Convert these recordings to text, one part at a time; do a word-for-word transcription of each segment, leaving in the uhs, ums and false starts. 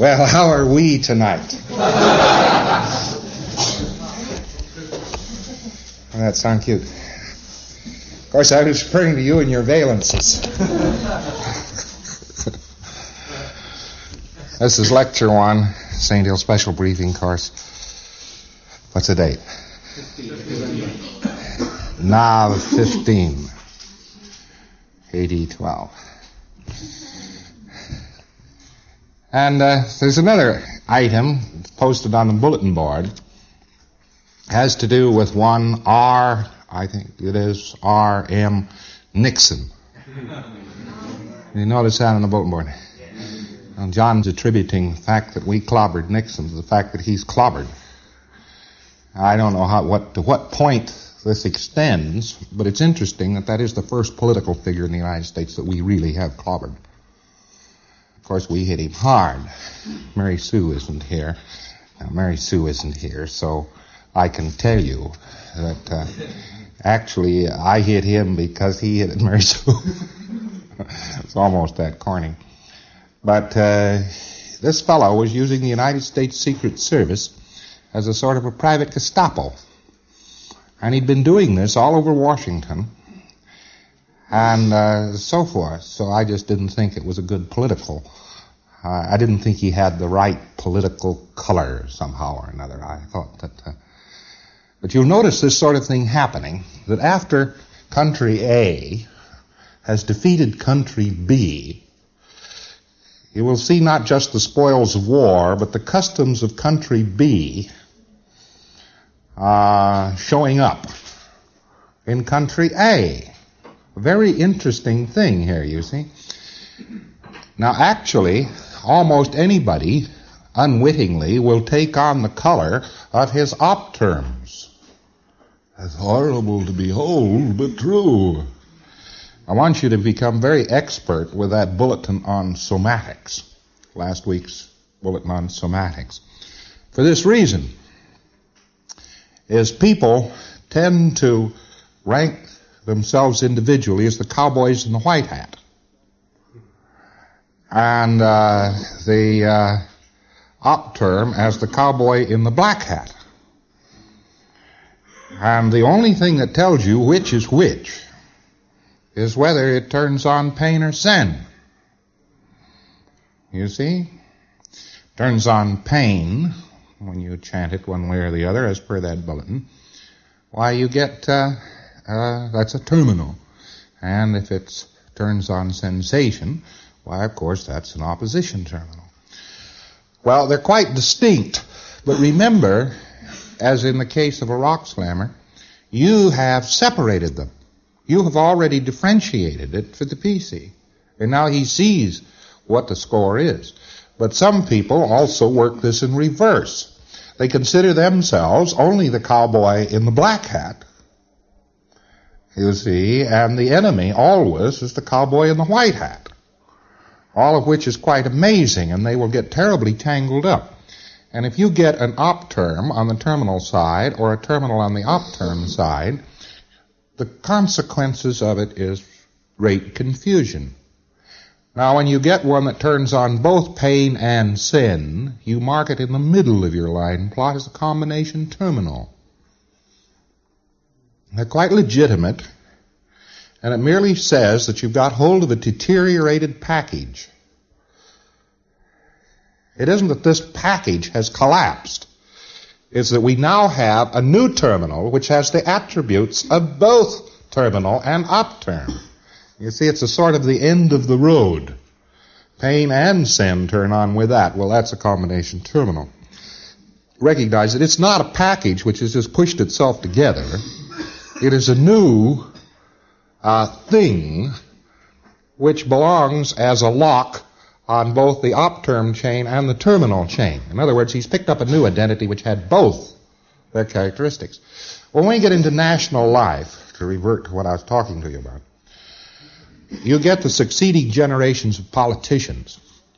Well, how are we tonight? That sounds cute. Of course, I was referring to you and your valences. This is lecture one, Saint Hill Special Briefing Course. What's the date? Nav fifteen, A D twelve. And uh, there's another item posted on the bulletin board. Has to do with one R, I think it is R M Nixon. You notice that on the bulletin board? Well, John's attributing the fact that we clobbered Nixon to the fact that he's clobbered. I don't know how, what, to what point this extends, but it's interesting that that is the first political figure in the United States that we really have clobbered. Of course, we hit him hard. Mary Sue isn't here. Now, Mary Sue isn't here, so I can tell you that uh, actually I hit him because he hit Mary Sue. It's almost that corny. But uh, this fellow was using the United States Secret Service as a sort of a private Gestapo. And he'd been doing this all over Washington and uh, so forth. So I just didn't think it was a good political. Uh, I didn't think he had the right political color somehow or another. I thought that... Uh, but you'll notice this sort of thing happening, that after country A has defeated country B, you will see not just the spoils of war, but the customs of country B uh, showing up in country A. A very interesting thing here, you see. Now, actually, almost anybody, unwittingly, will take on the color of his op terms. That's horrible to behold, but true. I want you to become very expert with that bulletin on somatics, last week's bulletin on somatics. For this reason, is people tend to rank themselves individually as the cowboys in the white hat. And uh, the uh, op term as the cowboy in the black hat. And the only thing that tells you which is which is whether it turns on pain or sin. You see? Turns on pain when you chant it one way or the other, as per that bulletin. Why, you get... Uh, Uh, that's a terminal. And if it turns on sensation, why, of course, that's an opposition terminal. Well, they're quite distinct. But remember, as in the case of a rock slammer, you have separated them. You have already differentiated it for the P C. And now he sees what the score is. But some people also work this in reverse. They consider themselves only the cowboy in the black hat, you see, and the enemy always is the cowboy in the white hat. All of which is quite amazing, and they will get terribly tangled up. And if you get an op term on the terminal side or a terminal on the op term side, the consequences of it is great confusion. Now, when you get one that turns on both pain and sin, you mark it in the middle of your line plot as a combination terminal. They're quite legitimate, and it merely says that you've got hold of a deteriorated package. It isn't that this package has collapsed. It's that we now have a new terminal which has the attributes of both terminal and op term. You see, it's a sort of the end of the road. Pain and sin turn on with that. Well, that's a combination terminal. Recognize that it's not a package which has just pushed itself together. It is a new uh, thing which belongs as a lock on both the op term chain and the terminal chain. In other words, he's picked up a new identity which had both their characteristics. Well, when we get into national life, to revert to what I was talking to you about, you get the succeeding generations of politicians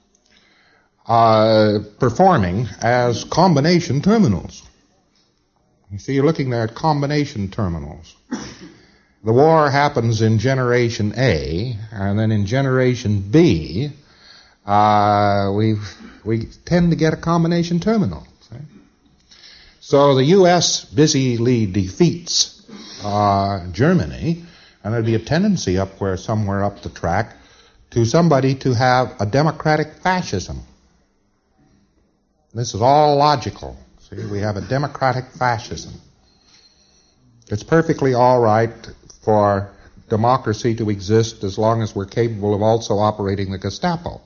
uh, performing as combination terminals. You see, you're looking there at combination terminals. The war happens in generation A, and then in generation B, uh, we've we tend to get a combination terminal. See? So the U S busily defeats uh, Germany, and there'd be a tendency up where somewhere up the track to somebody to have a democratic fascism. This is all logical. See, we have a democratic fascism. It's perfectly all right for democracy to exist as long as we're capable of also operating the Gestapo.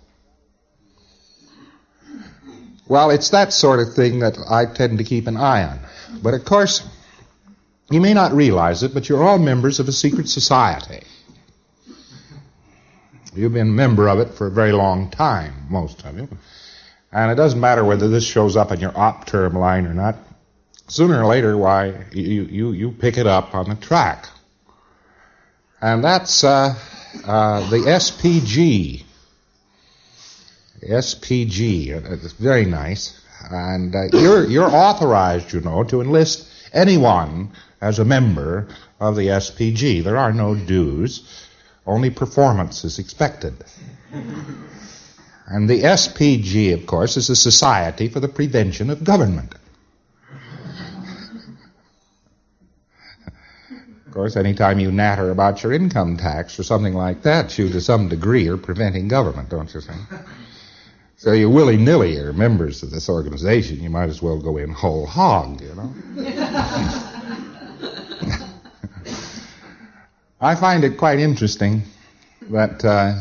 Well, it's that sort of thing that I tend to keep an eye on. But of course, you may not realize it, but you're all members of a secret society. You've been a member of it for a very long time, most of you. And it doesn't matter whether this shows up in your op term line or not. Sooner or later, why, you, you, you pick it up on the track. And that's uh, uh, the S P G. S P G. It's very nice. And uh, you're, you're authorized, you know, to enlist anyone as a member of the S P G. There are no dues. Only performance is expected. And the S P G, of course, is a Society for the Prevention of Government. Of course, anytime you natter about your income tax or something like that, you to some degree are preventing government, don't you think? So you willy-nilly are members of this organization. You might as well go in whole hog, you know. I find it quite interesting that uh,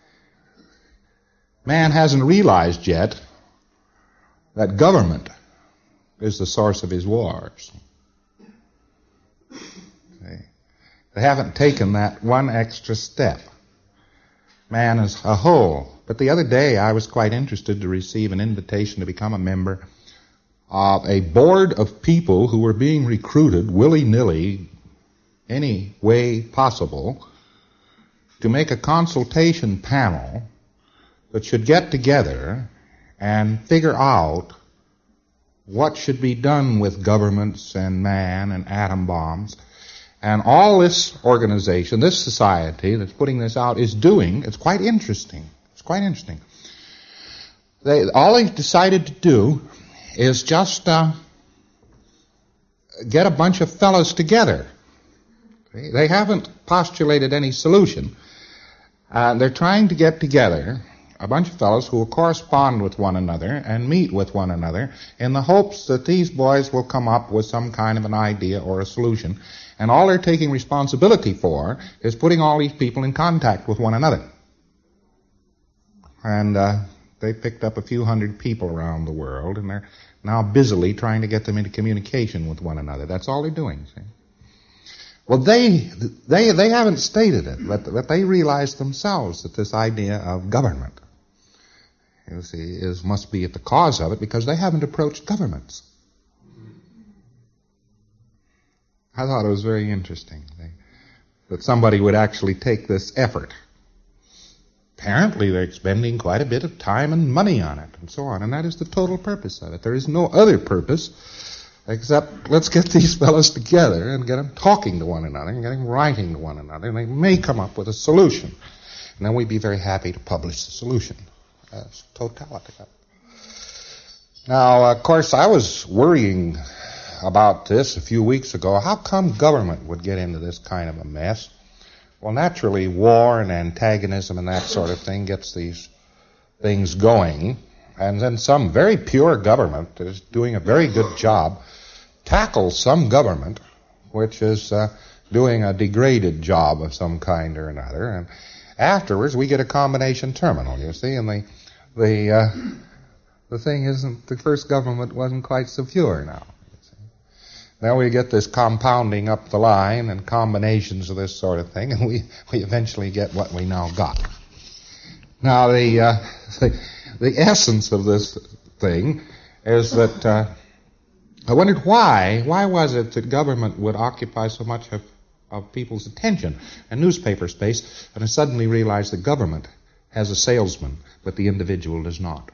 man hasn't realized yet that government is the source of his wars. They haven't taken that one extra step. Man is a whole. But the other day I was quite interested to receive an invitation to become a member of a board of people who were being recruited willy-nilly, any way possible, to make a consultation panel that should get together and figure out what should be done with governments and man and atom bombs. And all this organization, this society that's putting this out is doing, it's quite interesting. It's quite interesting. They, all they've decided to do is just uh, get a bunch of fellows together. They haven't postulated any solution. Uh, they're trying to get together a bunch of fellows who will correspond with one another and meet with one another in the hopes that these boys will come up with some kind of an idea or a solution. And all they're taking responsibility for is putting all these people in contact with one another. And uh, they picked up a few hundred people around the world, and they're now busily trying to get them into communication with one another. That's all they're doing. See? Well, they they they haven't stated it, but, but they realize themselves that this idea of government, you see, is must be at the cause of it because they haven't approached governments. I thought it was very interesting they, that somebody would actually take this effort. Apparently they're expending quite a bit of time and money on it and so on, and that is the total purpose of it. There is no other purpose except let's get these fellows together and get them talking to one another and get them writing to one another, and they may come up with a solution. And then we'd be very happy to publish the solution. That's totality. Now, of course, I was worrying about this a few weeks ago. How come government would get into this kind of a mess? Well, naturally, war and antagonism and that sort of thing gets these things going. And then some very pure government that is doing a very good job tackles some government which is uh, doing a degraded job of some kind or another. And afterwards, we get a combination terminal, you see, and the the uh, the thing isn't, the first government wasn't quite so pure now. Now we get this compounding up the line and combinations of this sort of thing, and we, we eventually get what we now got. Now the, uh, the, the essence of this thing is that uh, I wondered why, why was it that government would occupy so much of, of people's attention and newspaper space, and I suddenly realized that government has a salesman, but the individual does not.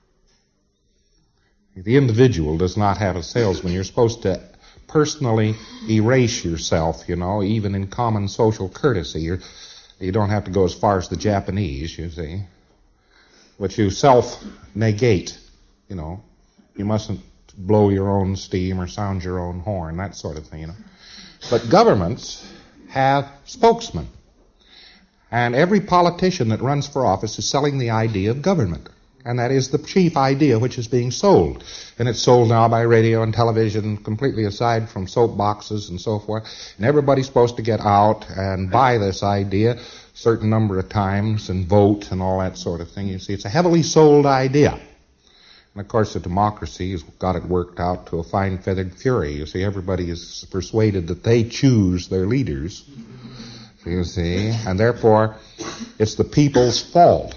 The individual does not have a salesman. You're supposed to personally erase yourself, you know, even in common social courtesy. You're, you don't have to go as far as the Japanese, you see. But you self-negate. You know, you mustn't blow your own steam or sound your own horn, that sort of thing, you know. But governments have spokesmen. And every politician that runs for office is selling the idea of government. And that is the chief idea which is being sold. And it's sold now by radio and television, completely aside from soapboxes and so forth. And everybody's supposed to get out and buy this idea a certain number of times and vote and all that sort of thing. You see, it's a heavily sold idea. And of course, the democracy has got it worked out to a fine feathered fury. You see, everybody is persuaded that they choose their leaders. You see, and therefore, it's the people's fault.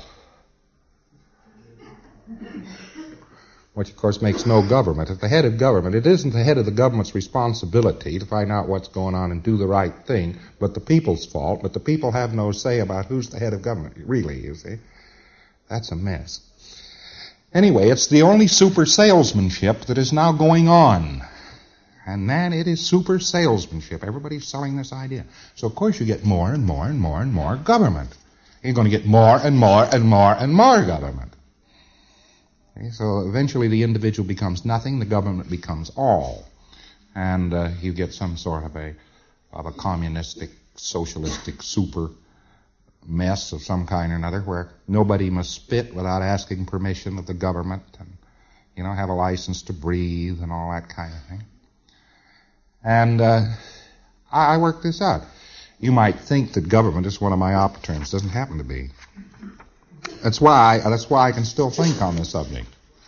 Which, of course, makes no government. At the head of government, it isn't the head of the government's responsibility to find out what's going on and do the right thing, but the people's fault. But the people have no say about who's the head of government, really, you see. That's a mess. Anyway, it's the only super salesmanship that is now going on. And man, it is super salesmanship. Everybody's selling this idea. So, of course, you get more and more and more and more government. You're going to get more and more and more and more government. Okay, so eventually the individual becomes nothing, the government becomes all. And uh, you get some sort of a of a communistic, socialistic super mess of some kind or another where nobody must spit without asking permission of the government and, you know, have a license to breathe and all that kind of thing. And uh, I, I worked this out. You might think that government is one of my op terms. It doesn't happen to be. That's why that's why I can still think on this subject.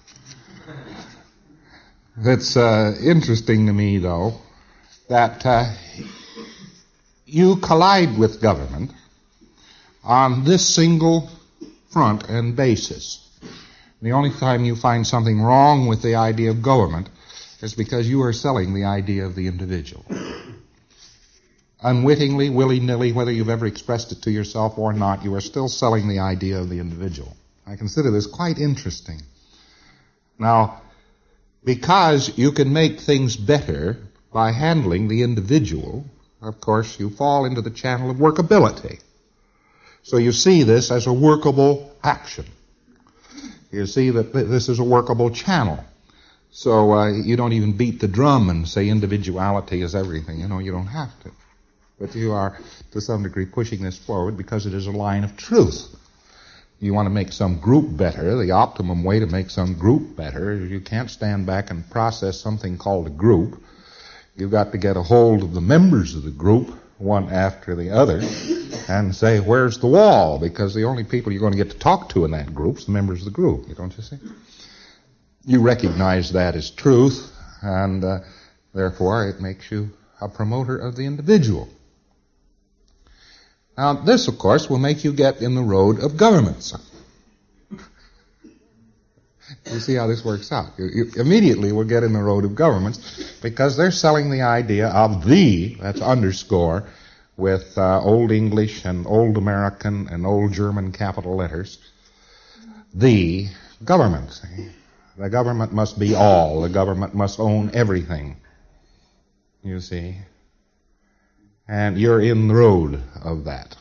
It's uh, interesting to me, though, that uh, you collide with government on this single front and basis. The only time you find something wrong with the idea of government is because you are selling the idea of the individual. Unwittingly, willy-nilly, whether you've ever expressed it to yourself or not, you are still selling the idea of the individual. I consider this quite interesting. Now, because you can make things better by handling the individual, of course, you fall into the channel of workability. So you see this as a workable action. You see that this is a workable channel. So uh, you don't even beat the drum and say individuality is everything. You know, you don't have to. But you are, to some degree, pushing this forward because it is a line of truth. You want to make some group better. The optimum way to make some group better is you can't stand back and process something called a group. You've got to get a hold of the members of the group, one after the other, and say, where's the wall? Because the only people you're going to get to talk to in that group is the members of the group, don't you see? You recognize that as truth, and uh, therefore it makes you a promoter of the individual. Now, this, of course, will make you get in the road of governments. You see how this works out. You, you immediately will get in the road of governments because they're selling the idea of the, that's underscore, with uh, Old English and Old American and Old German capital letters, the government. See? The government must be all. The government must own everything. You see? And you're in the road of that.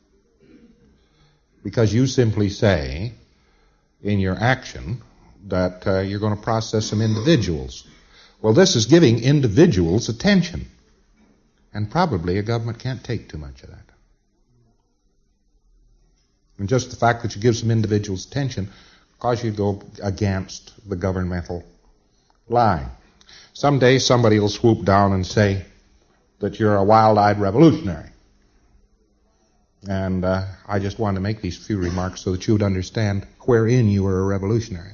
Because you simply say in your action that uh, you're going to process some individuals. Well, this is giving individuals attention. And probably a government can't take too much of that. And just the fact that you give some individuals attention cause you to go against the governmental line. Someday somebody will swoop down and say that you're a wild-eyed revolutionary. And uh, I just wanted to make these few remarks so that you would understand wherein you are a revolutionary.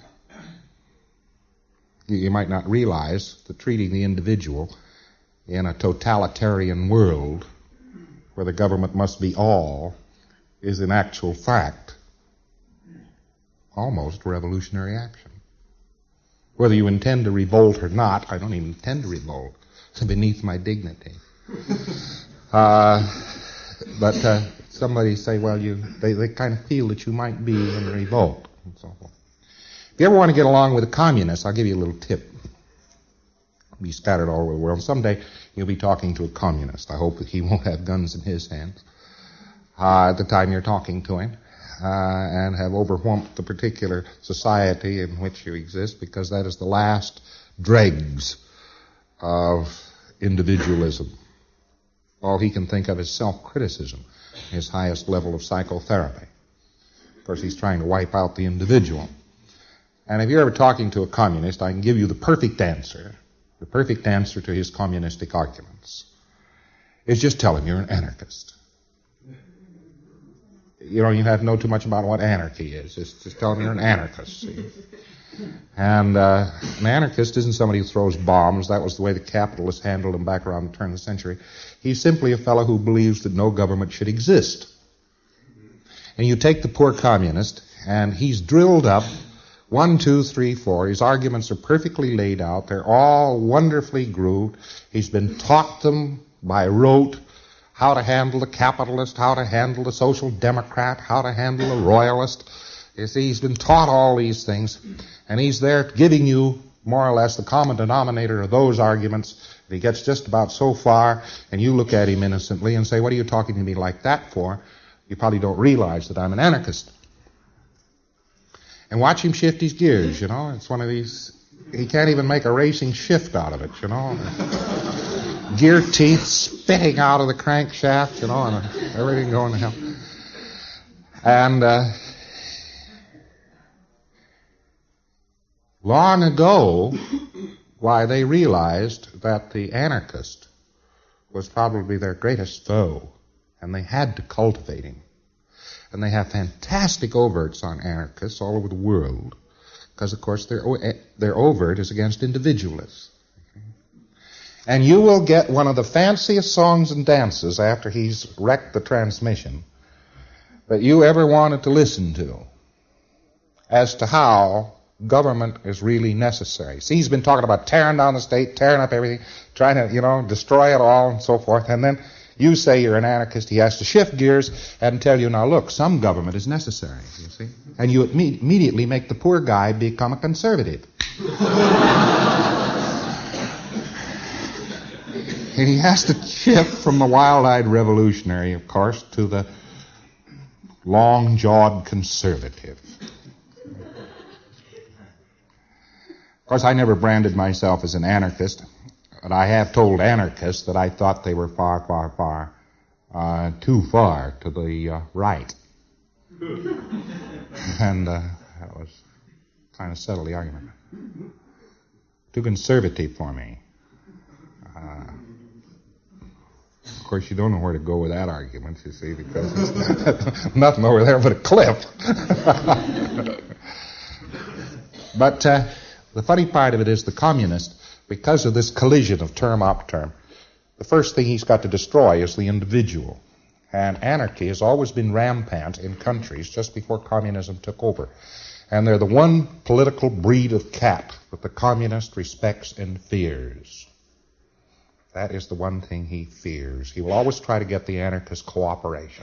You, you might not realize that treating the individual in a totalitarian world where the government must be all is in actual fact almost revolutionary action. Whether you intend to revolt or not, I don't even intend to revolt. It's beneath my dignity. Uh, but uh, somebody say, well, you they, they kind of feel that you might be in revolt and so forth. If you ever want to get along with a communist, I'll give you a little tip. Be scattered all over the world. Someday you'll be talking to a communist. I hope that he won't have guns in his hands uh, at the time you're talking to him. uh, and have overwhelmed the particular society in which you exist, because that is the last dregs of individualism. All he can think of is self-criticism, his highest level of psychotherapy. Of course, he's trying to wipe out the individual. And if you're ever talking to a communist, I can give you the perfect answer, the perfect answer to his communistic arguments. Is just tell him you're an anarchist. You don't even have to know too much about what anarchy is. Just, just tell him you're an anarchist. See? And uh, an anarchist isn't somebody who throws bombs. That was the way the capitalists handled them back around the turn of the century. He's simply a fellow who believes that no government should exist. And you take the poor communist, and he's drilled up one, two, three, four. His arguments are perfectly laid out. They're all wonderfully grooved. He's been taught them by rote, how to handle the capitalist, how to handle the social democrat, how to handle the royalist. You see, he's been taught all these things, and he's there giving you more or less the common denominator of those arguments. He gets just about so far, and you look at him innocently and say, what are you talking to me like that for? You probably don't realize that I'm an anarchist. And watch him shift his gears, you know. It's one of these, he can't even make a racing shift out of it, you know. Gear teeth spitting out of the crankshaft, you know, and everything going to hell. And uh, long ago, why, they realized that the anarchist was probably their greatest foe, and they had to cultivate him. And they have fantastic overts on anarchists all over the world, because, of course, their, their overt is against individualists. And you will get one of the fanciest songs and dances after he's wrecked the transmission that you ever wanted to listen to as to how government is really necessary. See, he's been talking about tearing down the state, tearing up everything, trying to, you know, destroy it all and so forth. And then you say you're an anarchist. He has to shift gears and tell you, now look, some government is necessary, you see. And you imme- immediately make the poor guy become a conservative. And he has to shift from the wild-eyed revolutionary, of course, to the long-jawed conservative. Of course, I never branded myself as an anarchist, but I have told anarchists that I thought they were far, far, far, uh, too far to the uh, right. And uh, that was kind of settled the argument. Too conservative for me. Uh, Of course, you don't know where to go with that argument, you see, because there's nothing over there but a cliff. But uh, the funny part of it is the communist, because of this collision of term op term, the first thing he's got to destroy is the individual. And anarchy has always been rampant in countries just before communism took over. And they're the one political breed of cat that the communist respects and fears. That is the one thing he fears. He will always try to get the anarchist cooperation.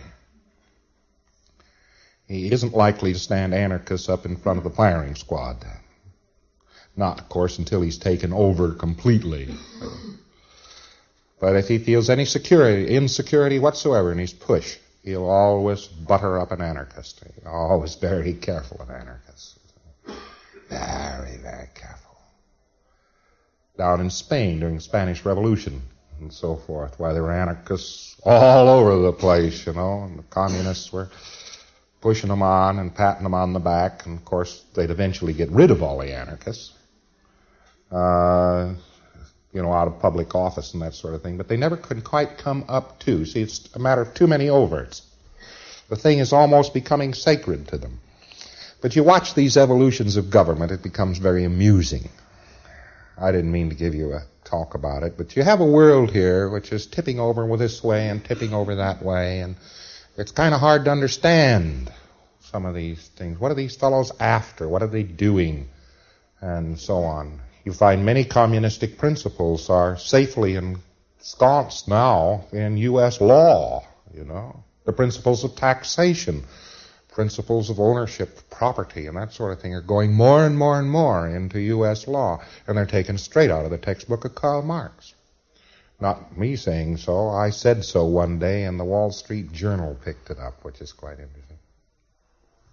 He isn't likely to stand anarchists up in front of the firing squad. Not, of course, until he's taken over completely. But if he feels any security, insecurity whatsoever in his push, he'll always butter up an anarchist. He's always very careful of anarchists. Very, very careful. Down in Spain during the Spanish Revolution and so forth, why there were anarchists all over the place, you know, and the communists were pushing them on and patting them on the back, and of course they'd eventually get rid of all the anarchists, uh, you know, out of public office and that sort of thing, but they never could quite come up to. See, it's a matter of too many overts. The thing is almost becoming sacred to them. But you watch these evolutions of government, it becomes very amusing. I didn't mean to give you a talk about it, but you have a world here which is tipping over this way and tipping over that way, and it's kind of hard to understand some of these things. What are these fellows after? What are they doing? And so on. You find many communistic principles are safely ensconced now in U S law, you know. The principles of taxation, principles of ownership, property, and that sort of thing are going more and more and more into U S law, and they're taken straight out of the textbook of Karl Marx. Not me saying so. I said so one day, and the Wall Street Journal picked it up, which is quite interesting.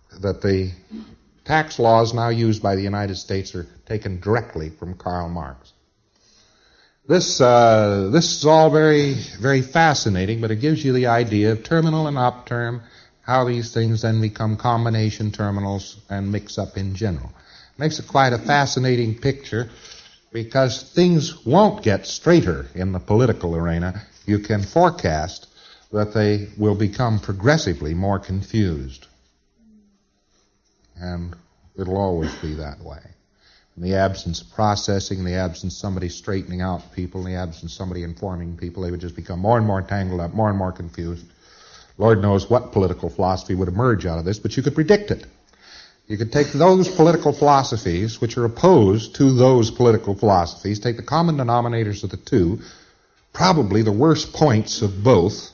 that the tax laws now used by the United States are taken directly from Karl Marx. This uh, this is all very, very fascinating, but it gives you the idea of terminal and op-term, how these things then become combination terminals and mix up in general. Makes it quite a fascinating picture, because things won't get straighter in the political arena. You can forecast that they will become progressively more confused. And it'll always be that way. In the absence of processing, in the absence of somebody straightening out people, in the absence of somebody informing people, they would just become more and more tangled up, more and more confused. Lord knows what political philosophy would emerge out of this, but you could predict it. You could take those political philosophies which are opposed to those political philosophies, take the common denominators of the two, probably the worst points of both,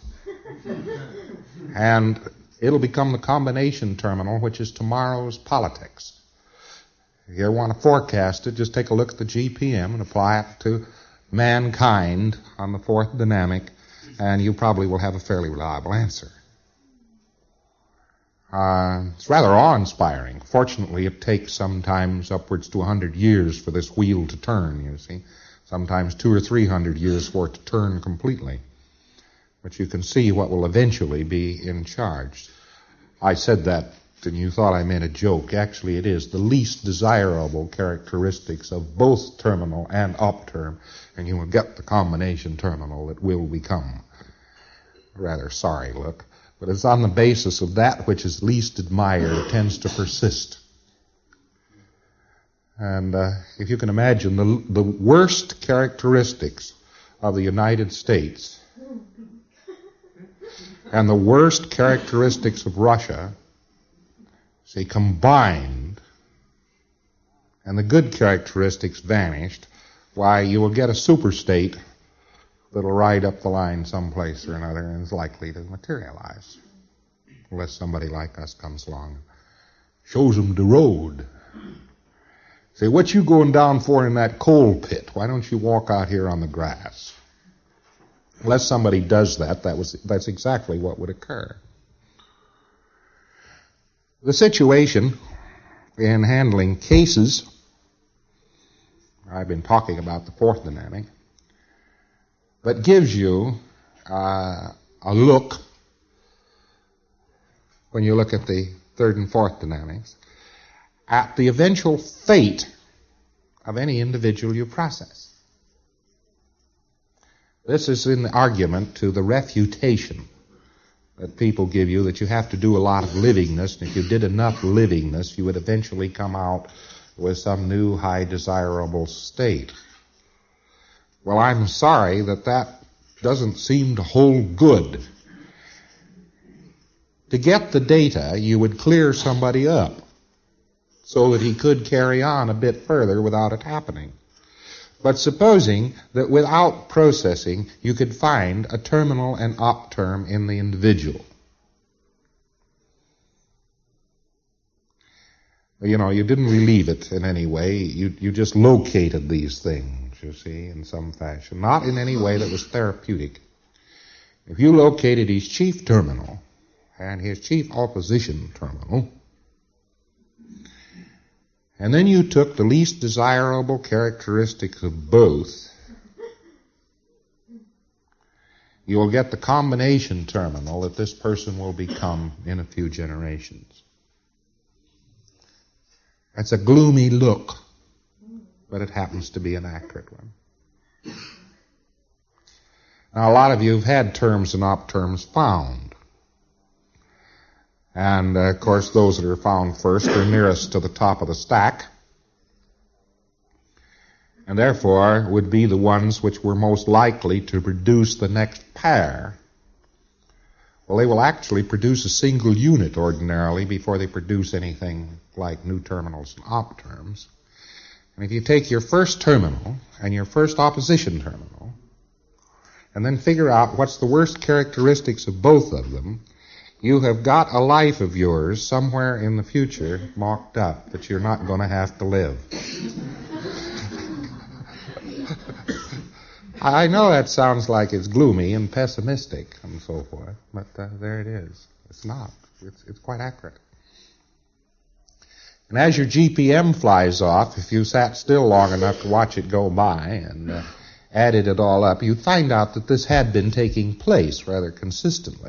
and it'll become the combination terminal, which is tomorrow's politics. If you want to forecast it, just take a look at the G P M and apply it to mankind on the fourth dynamic, and you probably will have a fairly reliable answer. Uh, it's rather awe-inspiring. Fortunately, it takes sometimes upwards to a hundred years for this wheel to turn, you see. Sometimes two or three hundred years for it to turn completely. But you can see what will eventually be in charge. I said that, and you thought I meant a joke. Actually, it is the least desirable characteristics of both terminal and op-term, and you will get the combination terminal that will become. A rather sorry look. But it's on the basis of that which is least admired, it tends to persist. And uh, if you can imagine, the, the worst characteristics of the United States and the worst characteristics of Russia, say, combined, and the good characteristics vanished, why, you will get a superstate that'll ride up the line someplace or another and is likely to materialize. Unless somebody like us comes along and shows them the road. Say, what you going down for in that coal pit? Why don't you walk out here on the grass? Unless somebody does that, that was that's exactly what would occur. The situation in handling cases, I've been talking about the fourth dynamic, but gives you uh, a look, when you look at the third and fourth dynamics, at the eventual fate of any individual you process. This is in the argument to the refutation that people give you, that you have to do a lot of livingness, and if you did enough livingness, you would eventually come out with some new high desirable state. Well, I'm sorry that that doesn't seem to hold good. To get the data, you would clear somebody up so that he could carry on a bit further without it happening. But supposing that without processing, you could find a terminal and op-term in the individual. You know, you didn't relieve it in any way. You, you just located these things, you see, in some fashion. Not in any way that was therapeutic. If you located his chief terminal and his chief opposition terminal, and then you took the least desirable characteristics of both, you will get the combination terminal that this person will become in a few generations. That's a gloomy look, but it happens to be an accurate one. Now, a lot of you have had terms and op-terms found. And, uh, of course, those that are found first are nearest to the top of the stack, and therefore would be the ones which were most likely to produce the next pair. Well, they will actually produce a single unit ordinarily before they produce anything like new terminals and op-terms. And if you take your first terminal and your first opposition terminal, and then figure out what's the worst characteristics of both of them, you have got a life of yours somewhere in the future mocked up that you're not going to have to live. I know that sounds like it's gloomy and pessimistic and so forth, but uh, there it is. It's not. It's, it's quite accurate. And as your G P M flies off, if you sat still long enough to watch it go by and uh, added it all up, you'd find out that this had been taking place rather consistently.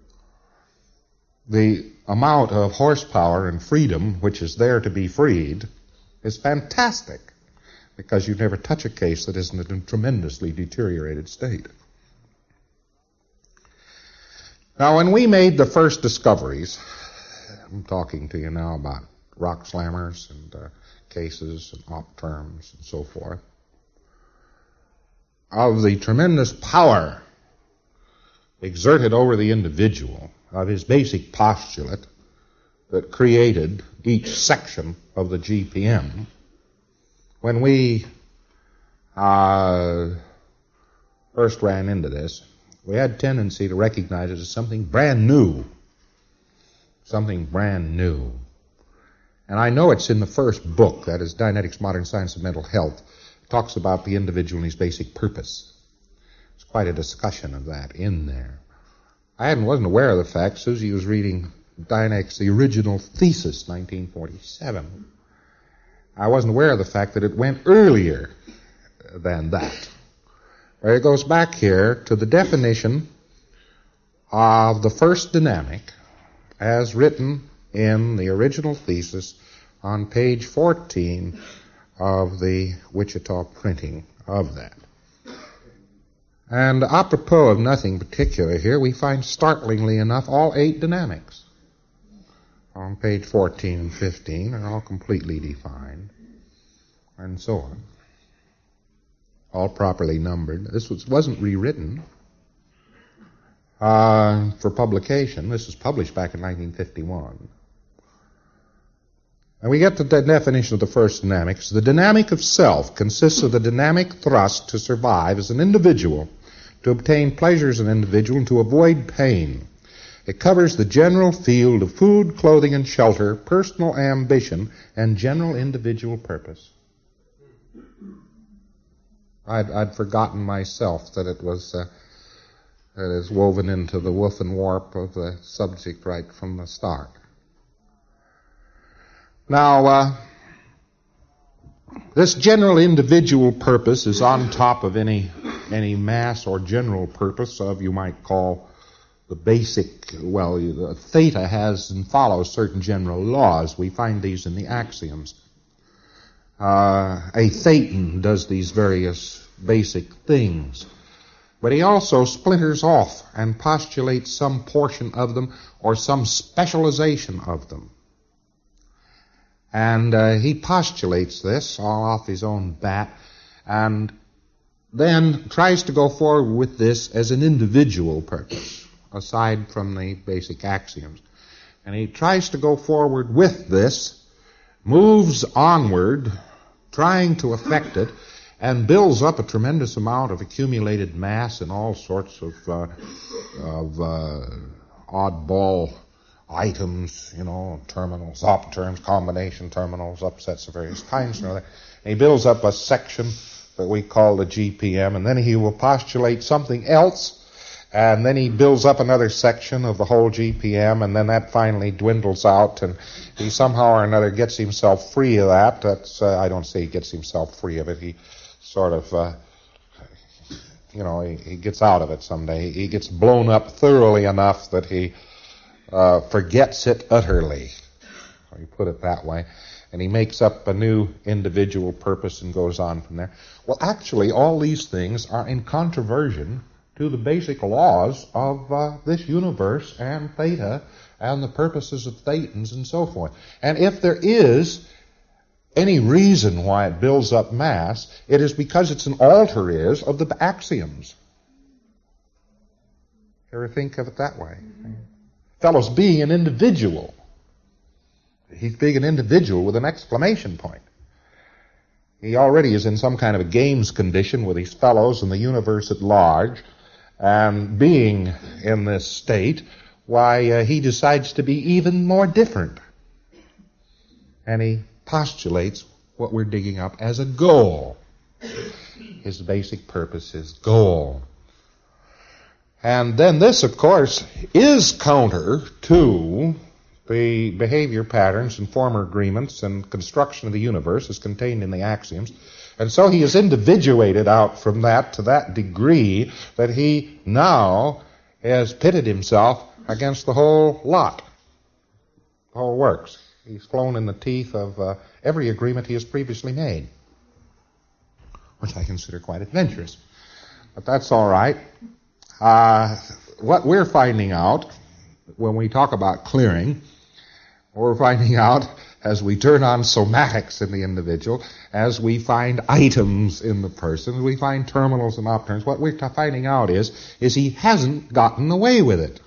The amount of horsepower and freedom which is there to be freed is fantastic, because you never touch a case that isn't in a tremendously deteriorated state. Now, when we made the first discoveries, I'm talking to you now about rock slammers and uh, cases and op terms and so forth, of the tremendous power exerted over the individual, of his basic postulate that created each section of the G P M, when we uh, first ran into this, we had a tendency to recognize it as something brand new. Something brand new. And I know it's in the first book, that is Dianetics, Modern Science of Mental Health. It talks about the individual and his basic purpose. There's quite a discussion of that in there. I hadn't, wasn't aware of the fact, Susie was reading Dianetics, the original thesis, nineteen forty-seven. I wasn't aware of the fact that it went earlier than that. Where it goes back here to the definition of the first dynamic as written in the original thesis on page fourteen of the Wichita printing of that. And apropos of nothing particular here, we find startlingly enough all eight dynamics on page fourteen and fifteen are all completely defined, and so on. All properly numbered. This was, wasn't rewritten uh, for publication. This was published back in nineteen fifty-one. And we get to the definition of the first dynamics. The dynamic of self consists of the dynamic thrust to survive as an individual, to obtain pleasure as an individual, and to avoid pain. It covers the general field of food, clothing, and shelter, personal ambition, and general individual purpose. I'd, I'd forgotten myself that it was uh, that is woven into the woof and warp of the subject right from the start. Now, uh, this general individual purpose is on top of any any mass or general purpose of, you might call, the basic, well, the theta has and follows certain general laws. We find these in the axioms. Uh, a thetan does these various basic things, but he also splinters off and postulates some portion of them or some specialization of them. And uh, he postulates this all off his own bat, and then tries to go forward with this as an individual purpose, aside from the basic axioms. And he tries to go forward with this, moves onward, trying to affect it, and builds up a tremendous amount of accumulated mass and all sorts of, uh, of uh, oddball items, you know, terminals, op terms, combination terminals, upsets of various kinds. And he builds up a section that we call the G P M, and then he will postulate something else, and then he builds up another section of the whole G P M, and then that finally dwindles out, and he somehow or another gets himself free of that. That's uh, I don't say he gets himself free of it. He sort of, uh, you know, he, he gets out of it someday. He gets blown up thoroughly enough that he uh, forgets it utterly. You put it that way. And he makes up a new individual purpose and goes on from there. Well, actually, all these things are in controversion to the basic laws of uh, this universe and theta and the purposes of thetans and so forth. And if there is any reason why it builds up mass, it is because it's an alter is of the axioms. Ever think of it that way? Fellow's being an individual. He's being an individual with an exclamation point. He already is in some kind of a games condition with his fellows and the universe at large, and being in this state, why, uh, he decides to be even more different. And he postulates what we're digging up as a goal. His basic purpose is goal. And then this, of course, is counter to the behavior patterns and former agreements and construction of the universe is contained in the axioms. And so he is individuated out from that to that degree that he now has pitted himself against the whole lot, the whole works. He's flown in the teeth of uh, every agreement he has previously made, which I consider quite adventurous. But that's all right. Uh, what we're finding out when we talk about clearing, we're finding out as we turn on somatics in the individual, as we find items in the person, we find terminals and nocturnes, what we're finding out is, is he hasn't gotten away with it.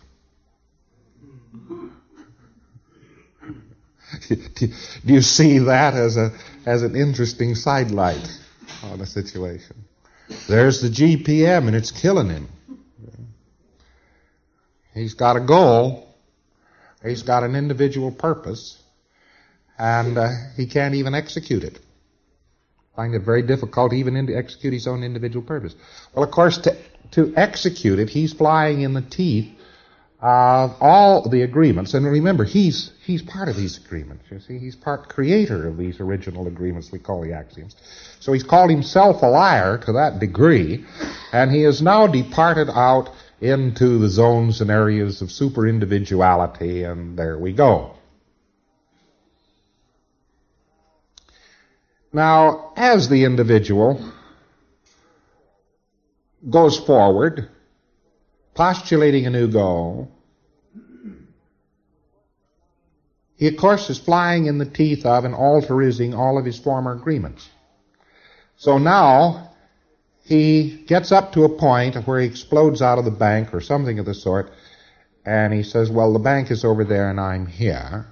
Do you see that as a as an interesting sidelight on the situation? There's the G P M, and it's killing him. He's got a goal. He's got an individual purpose, and uh, he can't even execute it. Find it very difficult even to execute his own individual purpose. Well, of course, to to execute it, he's flying in the teeth of all the agreements. And remember, he's he's part of these agreements. You see, he's part creator of these original agreements we call the axioms. So he's called himself a liar to that degree, and he has now departed out into the zones and areas of super individuality, and there we go. Now, as the individual goes forward, postulating a new goal, he, of course, is flying in the teeth of and alterizing all of his former agreements. So now he gets up to a point where he explodes out of the bank or something of the sort, and he says, well, the bank is over there and I'm here.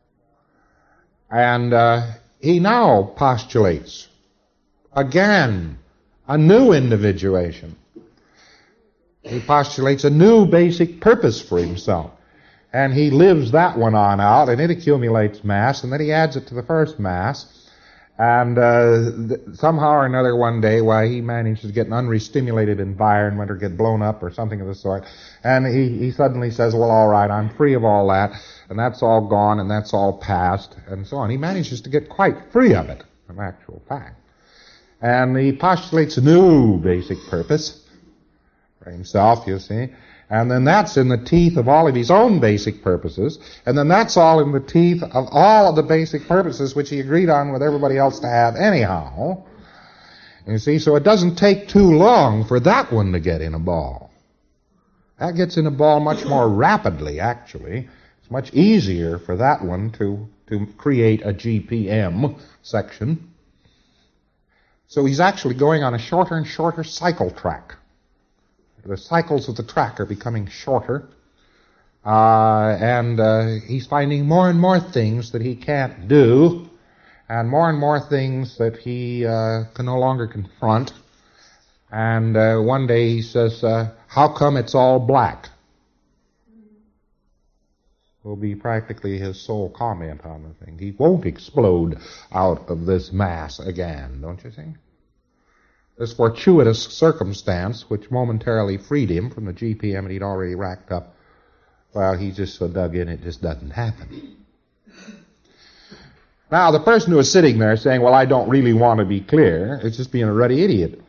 And uh, he now postulates, again, a new individuation. He postulates a new basic purpose for himself. And he lives that one on out, and it accumulates mass, and then he adds it to the first mass. And uh, th- somehow or another one day, why, he manages to get an unrestimulated environment or get blown up or something of the sort. And he, he suddenly says, well, all right, I'm free of all that, and that's all gone, and that's all past, and so on. He manages to get quite free of it, in actual fact. And he postulates a new basic purpose for himself, you see. And then that's in the teeth of all of his own basic purposes. And then that's all in the teeth of all of the basic purposes which he agreed on with everybody else to have anyhow. You see, so it doesn't take too long for that one to get in a ball. That gets in a ball much more rapidly, actually. It's much easier for that one to, to create a G P M section. So he's actually going on a shorter and shorter cycle track. The cycles of the track are becoming shorter, uh, and uh, he's finding more and more things that he can't do, and more and more things that he uh, can no longer confront. And uh, one day he says, uh, how come it's all black? Will be practically his sole comment on the thing. He won't explode out of this mass again, don't you think? This fortuitous circumstance, which momentarily freed him from the G P M that he'd already racked up, well, he just so dug in, it just doesn't happen. Now, the person who is sitting there saying, well, I don't really want to be clear, is just being a ruddy idiot.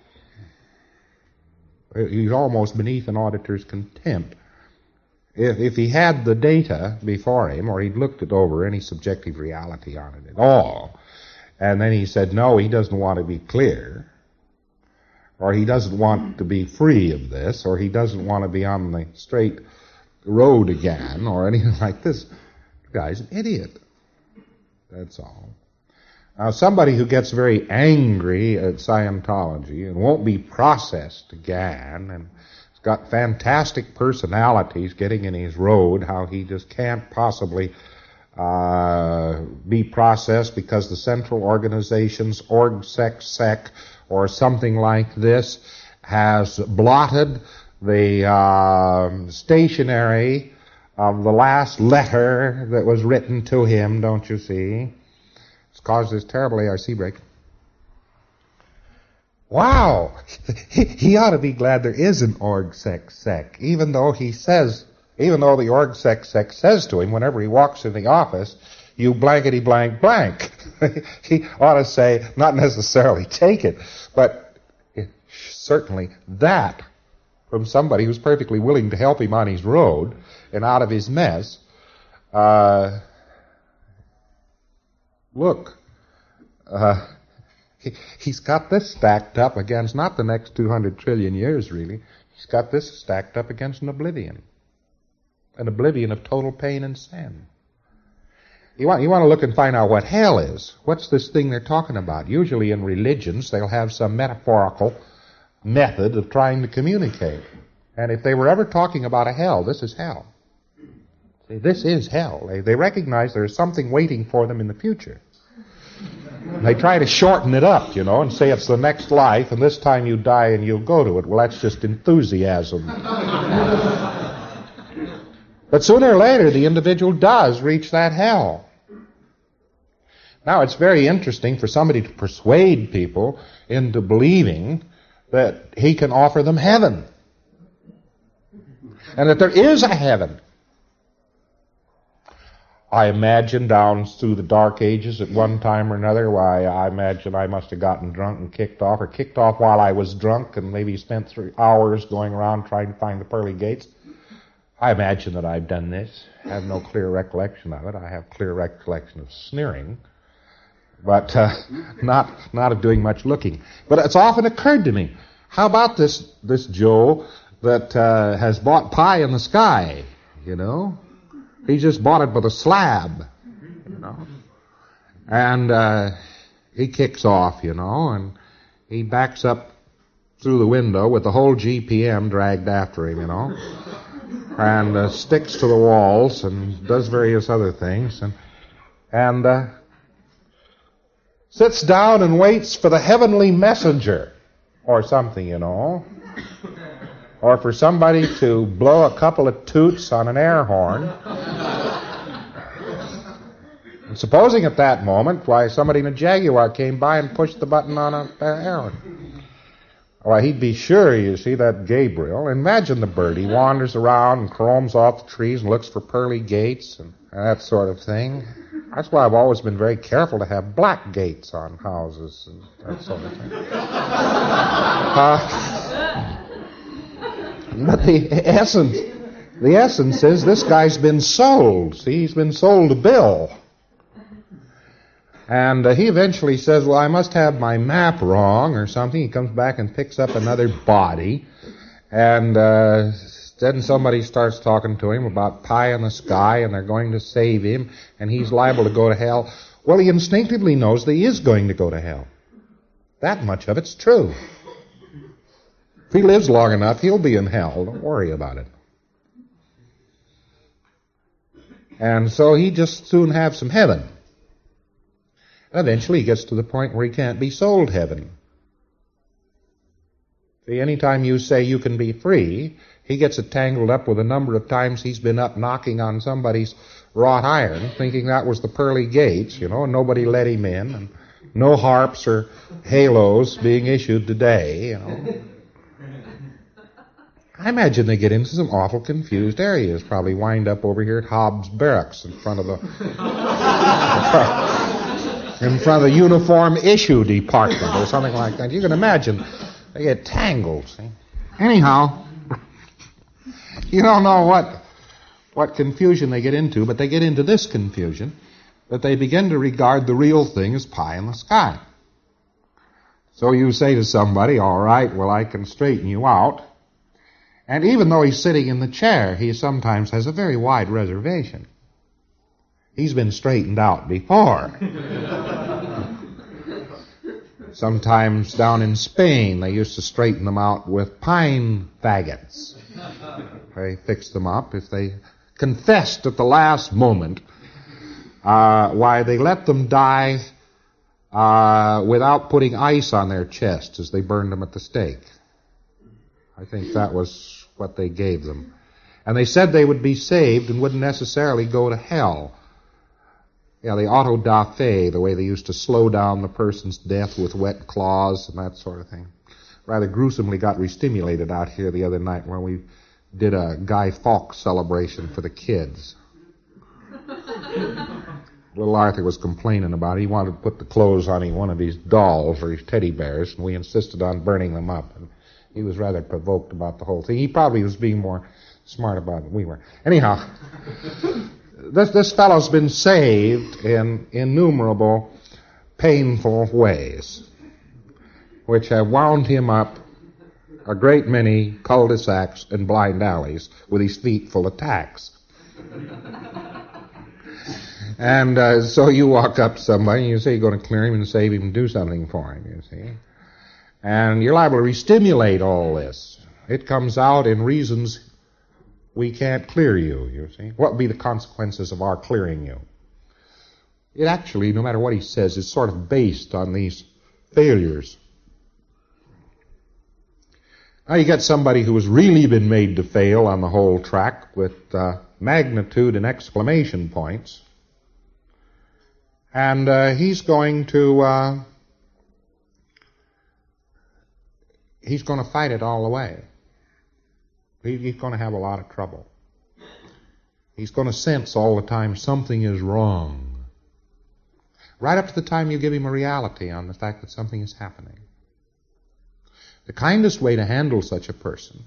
He's almost beneath an auditor's contempt. If, if he had the data before him, or he'd looked it over, any subjective reality on it at all, and then he said, no, he doesn't want to be clear, or he doesn't want to be free of this, or he doesn't want to be on the straight road again, or anything like this, the guy's an idiot. That's all. Now, somebody who gets very angry at Scientology and won't be processed again, and has got fantastic personalities getting in his road, how he just can't possibly uh, be processed because the central organizations, org, sec, sec, or something like this, has blotted the uh, stationery of the last letter that was written to him, don't you see? It's caused this terrible A R C break. Wow! He ought to be glad there is an org sec sec, even though he says Even though the org sec sec says to him whenever he walks in the office, you blankety blank blank. He ought to say, not necessarily take it, but certainly that from somebody who's perfectly willing to help him on his road and out of his mess. Uh, look, uh, he, he's got this stacked up against not the next two hundred trillion years, really. He's got this stacked up against an oblivion. An oblivion of total pain and sin. You want, you want to look and find out what hell is. What's this thing they're talking about? Usually in religions, they'll have some metaphorical method of trying to communicate. And if they were ever talking about a hell, this is hell. See, this is hell. They, they recognize there's something waiting for them in the future. And they try to shorten it up, you know, and say it's the next life, and this time you die and you'll go to it. Well, that's just enthusiasm. But sooner or later, the individual does reach that hell. Now, it's very interesting for somebody to persuade people into believing that he can offer them heaven. And that there is a heaven. I imagine down through the dark ages at one time or another, why I imagine I must have gotten drunk and kicked off, or kicked off while I was drunk and maybe spent three hours going around trying to find the pearly gates. I imagine that I've done this. I have no clear recollection of it. I have clear recollection of sneering, but uh, not not of doing much looking. But it's often occurred to me, how about this this Joe that uh, has bought pie in the sky, you know? He just bought it with a slab, you know? And uh, he kicks off, you know, and he backs up through the window with the whole G P M dragged after him, you know? And uh, sticks to the walls and does various other things, and and uh, sits down and waits for the heavenly messenger or something, you know, or for somebody to blow a couple of toots on an air horn. And supposing at that moment, why, somebody in a Jaguar came by and pushed the button on an air horn. Well, he'd be sure, you see, that Gabriel. Imagine the bird. He wanders around and chromes off the trees and looks for pearly gates and that sort of thing. That's why I've always been very careful to have black gates on houses and that sort of thing. Uh, but the essence, the essence is this guy's been sold. See, he's been sold a bill. And uh, he eventually says, well, I must have my map wrong or something. He comes back and picks up another body. And uh, then somebody starts talking to him about pie in the sky, and they're going to save him, and he's liable to go to hell. Well, he instinctively knows that he is going to go to hell. That much of it's true. If he lives long enough, he'll be in hell. Don't worry about it. And so he just soon have some heaven. Eventually he gets to the point where he can't be sold heaven. See, anytime you say you can be free, he gets it tangled up with a number of times he's been up knocking on somebody's wrought iron, thinking that was the pearly gates, you know, and nobody let him in, and no harps or halos being issued today, you know. I imagine they get into some awful confused areas, probably wind up over here at Hobbs Barracks in front of the... in front of the Uniform Issue Department or something like that. You can imagine they get tangled, see? Anyhow, you don't know what what confusion they get into, but they get into this confusion, that they begin to regard the real thing as pie in the sky. So you say to somebody, all right, well, I can straighten you out. And even though he's sitting in the chair, he sometimes has a very wide reservation. He's been straightened out before. Sometimes down in Spain, they used to straighten them out with pine faggots. They fixed them up. If they confessed at the last moment, uh, why, they let them die uh, without putting ice on their chests as they burned them at the stake. I think that was what they gave them. And they said they would be saved and wouldn't necessarily go to hell. Yeah, the auto da fe, the way they used to slow down the person's death with wet claws and that sort of thing. Rather gruesomely got restimulated out here the other night when we did a Guy Fawkes celebration for the kids. Little Arthur was complaining about it. He wanted to put the clothes on he, one of his dolls or his teddy bears, and we insisted on burning them up. And he was rather provoked about the whole thing. He probably was being more smart about it than we were. Anyhow, this, this fellow's been saved in innumerable painful ways, which have wound him up a great many cul-de-sacs and blind alleys with his feet full of tacks. And uh, so you walk up to somebody and you say you're going to clear him and save him and do something for him, you see. And you're liable to re-stimulate all this. It comes out in reasons we can't clear you, you see. What would be the consequences of our clearing you? It actually, no matter what he says, is sort of based on these failures. Now you get somebody who has really been made to fail on the whole track with uh, magnitude and exclamation points. And uh, he's going to uh, he's going to fight it all the way. He, he's going to have a lot of trouble. He's going to sense all the time something is wrong. Right up to the time you give him a reality on the fact that something is happening. The kindest way to handle such a person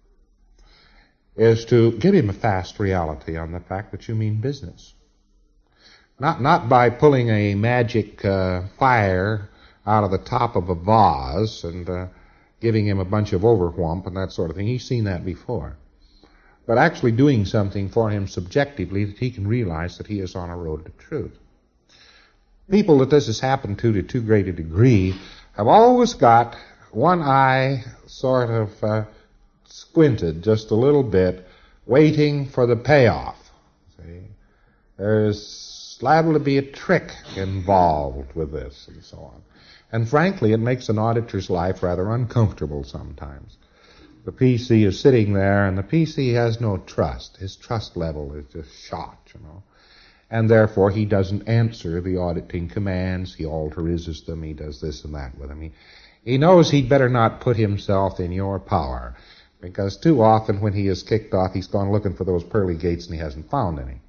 is to give him a fast reality on the fact that you mean business. Not not by pulling a magic uh, fire out of the top of a vase and uh, giving him a bunch of overwhelm and that sort of thing. He's seen that before. But actually doing something for him subjectively that he can realize that he is on a road to truth. People that this has happened to to too great a degree have always got one eye sort of uh, squinted just a little bit, waiting for the payoff. See? There's liable to be a trick involved with this and so on. And frankly, it makes an auditor's life rather uncomfortable sometimes. The P C is sitting there, and the P C has no trust. His trust level is just shot, you know. And therefore, he doesn't answer the auditing commands. He altruises them. He does this and that with them. He, he knows he'd better not put himself in your power, because too often when he is kicked off, he's gone looking for those pearly gates and he hasn't found any.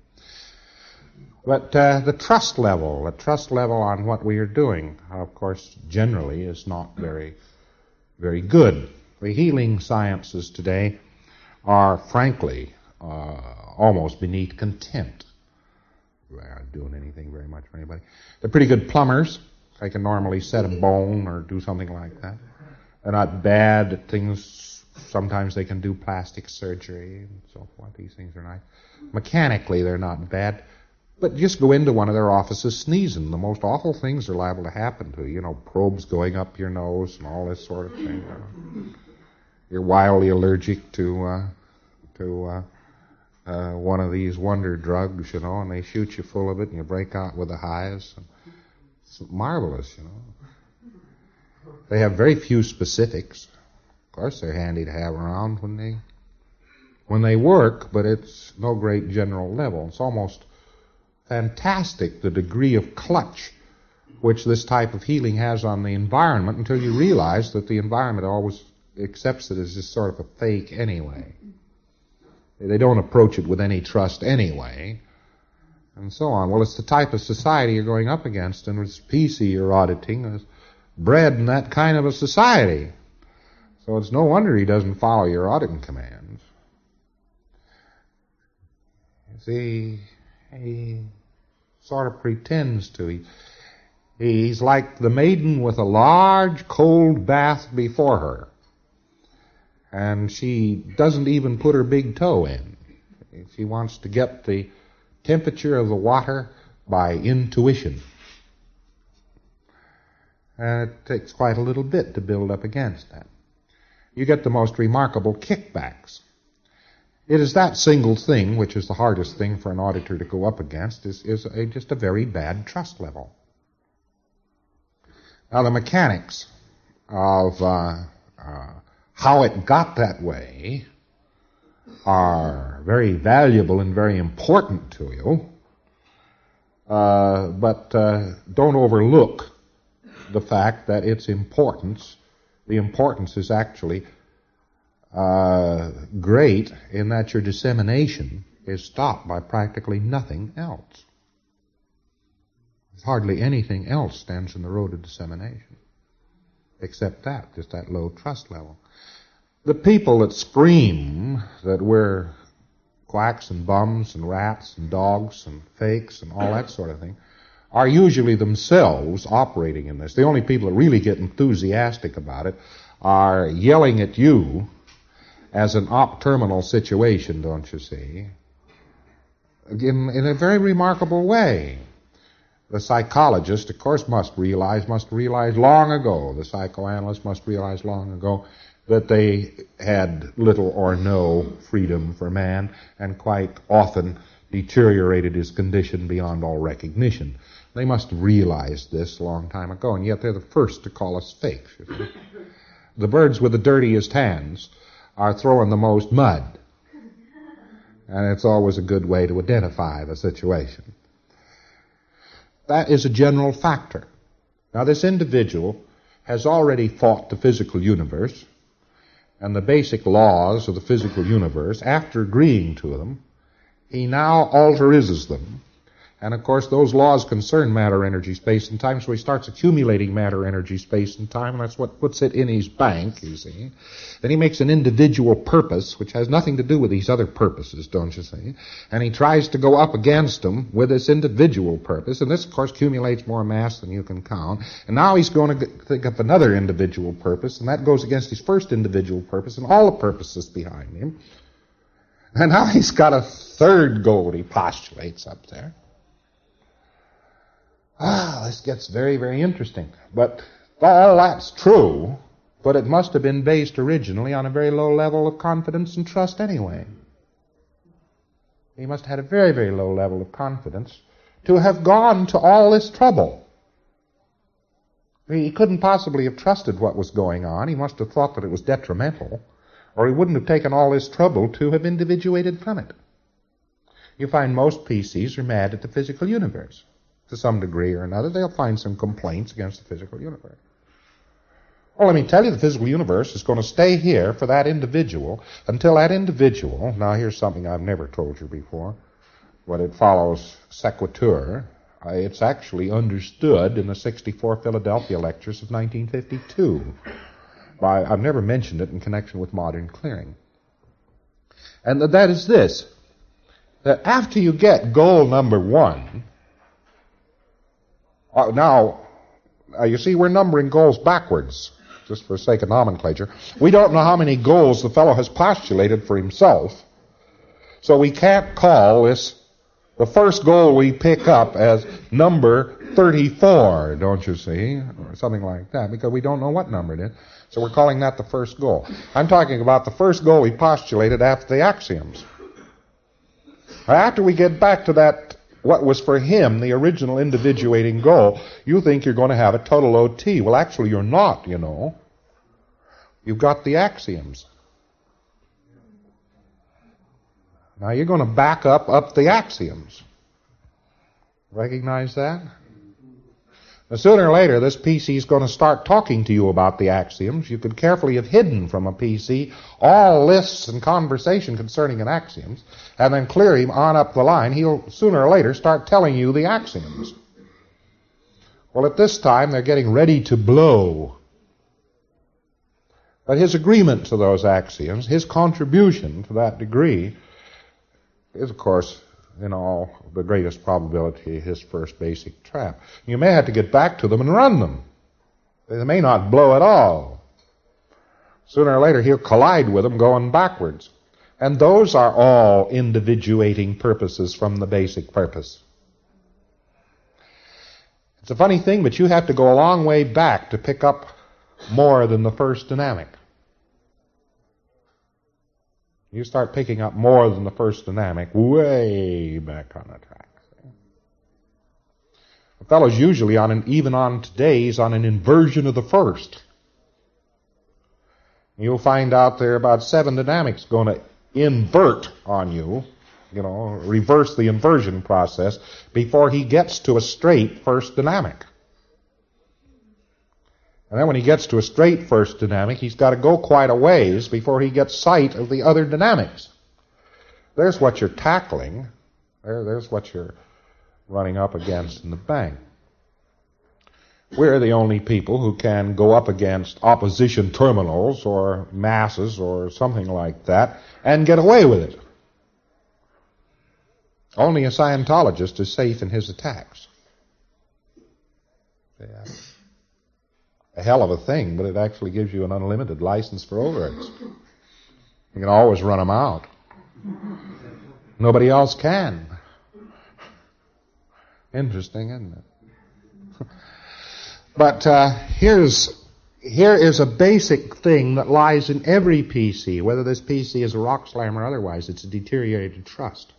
But uh, the trust level, the trust level on what we are doing, of course, generally is not very, very good. The healing sciences today are, frankly, uh, almost beneath contempt. They aren't doing anything very much for anybody. They're pretty good plumbers. They can normally set a bone or do something like that. They're not bad at things. Sometimes they can do plastic surgery and so forth. These things are nice. Mechanically, they're not bad. But just go into one of their offices sneezing. The most awful things are liable to happen to you. You know, probes going up your nose and all this sort of thing. You know. You're wildly allergic to uh, to uh, uh, one of these wonder drugs, you know, and they shoot you full of it and you break out with the hives. It's marvelous, you know. They have very few specifics. Of course, they're handy to have around when they when they work, but it's no great general level. It's almost fantastic, the degree of clutch which this type of healing has on the environment until you realize that the environment always accepts it as just sort of a fake anyway. They don't approach it with any trust anyway, and so on. Well, it's the type of society you're going up against, and this P C you're auditing is bred in that kind of a society. So it's no wonder he doesn't follow your auditing commands. You see, he sort of pretends to. He, he's like the maiden with a large cold bath before her, and she doesn't even put her big toe in. She wants to get the temperature of the water by intuition. And it takes quite a little bit to build up against that. You get the most remarkable kickbacks. It is that single thing, which is the hardest thing for an auditor to go up against, is, is a, just a very bad trust level. Now, the mechanics of uh, uh, how it got that way are very valuable and very important to you, uh, but uh, don't overlook the fact that its importance, the importance is actually uh, great in that your dissemination is stopped by practically nothing else. There's hardly anything else stands in the road of dissemination except that, just that low trust level. The people that scream that we're quacks and bums and rats and dogs and fakes and all that sort of thing are usually themselves operating in this. The only people that really get enthusiastic about it are yelling at you as an op-terminal situation, don't you see? In, in a very remarkable way. The psychologist, of course, must realize, must realize long ago, the psychoanalyst must realize long ago that they had little or no freedom for man and quite often deteriorated his condition beyond all recognition. They must have realized this a long time ago, and yet they're the first to call us fakes. You see? The birds with the dirtiest hands are throwing the most mud, and it's always a good way to identify the situation. That is a general factor. Now, this individual has already fought the physical universe and the basic laws of the physical universe. After agreeing to them, he now alterizes them. And, of course, those laws concern matter, energy, space, and time, so he starts accumulating matter, energy, space, and time, and that's what puts it in his bank, you see. Then he makes an individual purpose, which has nothing to do with these other purposes, don't you see? And he tries to go up against them with this individual purpose, and this, of course, accumulates more mass than you can count. And now he's going to think up another individual purpose, and that goes against his first individual purpose and all the purposes behind him. And now he's got a third goal he postulates up there. Ah, this gets very, very interesting. But all that's true, but it must have been based originally on a very low level of confidence and trust anyway. He must have had a very, very low level of confidence to have gone to all this trouble. He couldn't possibly have trusted what was going on. He must have thought that it was detrimental, or he wouldn't have taken all this trouble to have individuated from it. You find most P Cs are mad at the physical universe. To some degree or another, they'll find some complaints against the physical universe. Well, let me tell you, the physical universe is going to stay here for that individual until that individual, now here's something I've never told you before, but it follows sequitur. It's actually understood in the sixty-four Philadelphia lectures of nineteen fifty-two. By, I've never mentioned it in connection with modern clearing. And that is this, that after you get goal number one, Uh, now, uh, you see, we're numbering goals backwards, just for the sake of nomenclature. We don't know how many goals the fellow has postulated for himself, so we can't call this, the first goal we pick up as number thirty-four, don't you see, or something like that, because we don't know what number it is. So we're calling that the first goal. I'm talking about the first goal we postulated after the axioms. After we get back to that, what was for him the original individuating goal, you think you're going to have a total O T. Well, actually, you're not, you know. You've got the axioms. Now, you're going to back up, up the axioms. Recognize that? Now, sooner or later, this P C is going to start talking to you about the axioms. You could carefully have hidden from a P C all lists and conversation concerning an axioms, and then clear him on up the line. He'll sooner or later start telling you the axioms. Well, at this time, they're getting ready to blow. But his agreement to those axioms, his contribution to that degree, is, of course, in all the greatest probability, his first basic trap. You may have to get back to them and run them. They may not blow at all. Sooner or later, he'll collide with them going backwards. And those are all individuating purposes from the basic purpose. It's a funny thing, but you have to go a long way back to pick up more than the first dynamic. You start picking up more than the first dynamic way back on the track. The fellow's usually on an, even on today's, on an inversion of the first. You'll find out there are about seven dynamics going to invert on you, you know, reverse the inversion process before he gets to a straight first dynamic. And then when he gets to a straight first dynamic, he's got to go quite a ways before he gets sight of the other dynamics. There's what you're tackling. There, there's what you're running up against in the bank. We're the only people who can go up against opposition terminals or masses or something like that and get away with it. Only a Scientologist is safe in his attacks. Yeah. A hell of a thing, but it actually gives you an unlimited license for overheads. You can always run them out. Nobody else can. Interesting, isn't it? But uh, here's here is a basic thing that lies in every P C, whether this P C is a rock slammer or otherwise. It's a deteriorated trust.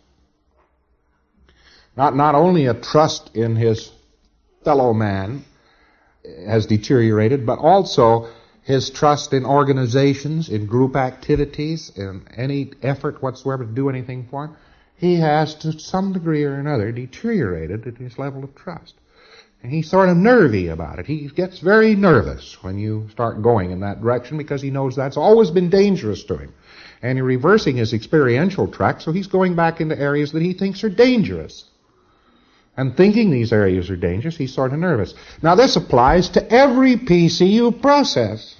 Not not only a trust in his fellow man has deteriorated, but also his trust in organizations, in group activities, in any effort whatsoever to do anything for him. He has, to some degree or another, deteriorated in his level of trust. And he's sort of nervy about it. He gets very nervous when you start going in that direction because he knows that's always been dangerous to him. And you're reversing his experiential track, so he's going back into areas that he thinks are dangerous. And thinking these areas are dangerous, he's sort of nervous. Now this applies to every P C U process.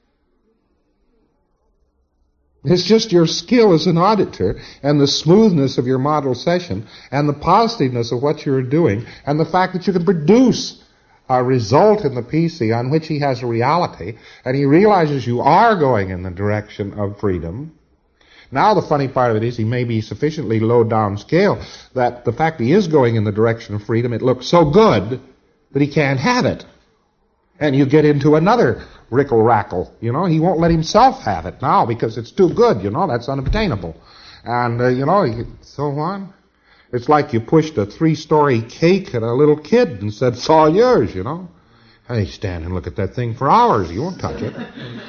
It's just your skill as an auditor and the smoothness of your model session and the positiveness of what you're doing and the fact that you can produce a result in the P C on which he has a reality and he realizes you are going in the direction of freedom. Now the funny part of it is he may be sufficiently low down scale that the fact he is going in the direction of freedom, it looks so good that he can't have it. And you get into another rickle-rackle, you know. He won't let himself have it now because it's too good, you know. That's unobtainable. And, uh, you know, so on. It's like you pushed a three-story cake at a little kid and said, it's all yours, you know. And he stand and look at that thing for hours. You won't touch it.